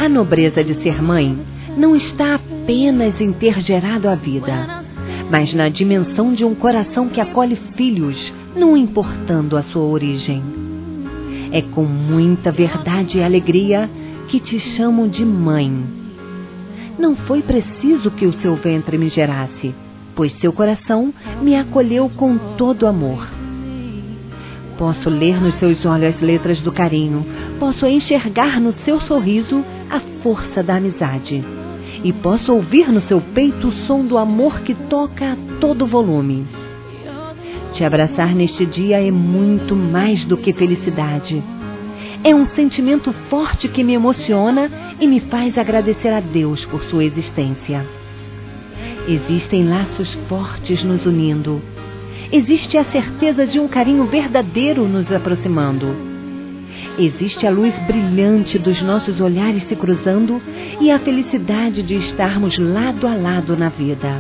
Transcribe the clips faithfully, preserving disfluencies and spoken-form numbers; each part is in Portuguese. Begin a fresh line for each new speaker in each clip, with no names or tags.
A nobreza de ser mãe não está apenas em ter gerado a vida, mas na dimensão de um coração que acolhe filhos, não importando a sua origem. É com muita verdade e alegria que te chamo de mãe. Não foi preciso que o seu ventre me gerasse, pois seu coração me acolheu com todo amor. Posso ler nos seus olhos as letras do carinho, posso enxergar no seu sorriso a força da amizade. E posso ouvir no seu peito o som do amor que toca a todo volume. Te abraçar neste dia é muito mais do que felicidade. É um sentimento forte que me emociona e me faz agradecer a Deus por sua existência. Existem laços fortes nos unindo. Existe a certeza de um carinho verdadeiro nos aproximando. Existe a luz brilhante dos nossos olhares se cruzando e a felicidade de estarmos lado a lado na vida.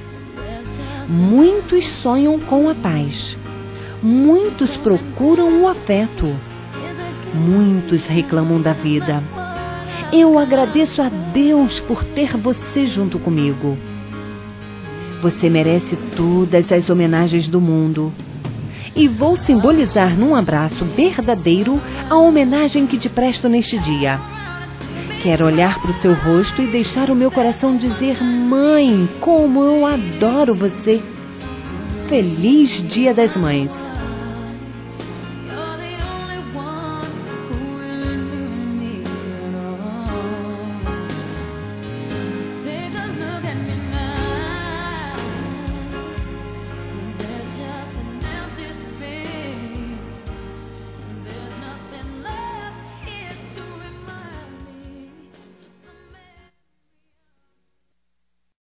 Muitos sonham com a paz. Muitos procuram o afeto. Muitos reclamam da vida. Eu agradeço a Deus por ter você junto comigo. Você merece todas as homenagens do mundo. E vou simbolizar num abraço verdadeiro a homenagem que te presto neste dia. Quero olhar para o seu rosto e deixar o meu coração dizer: mãe, como eu adoro você. Feliz Dia das Mães.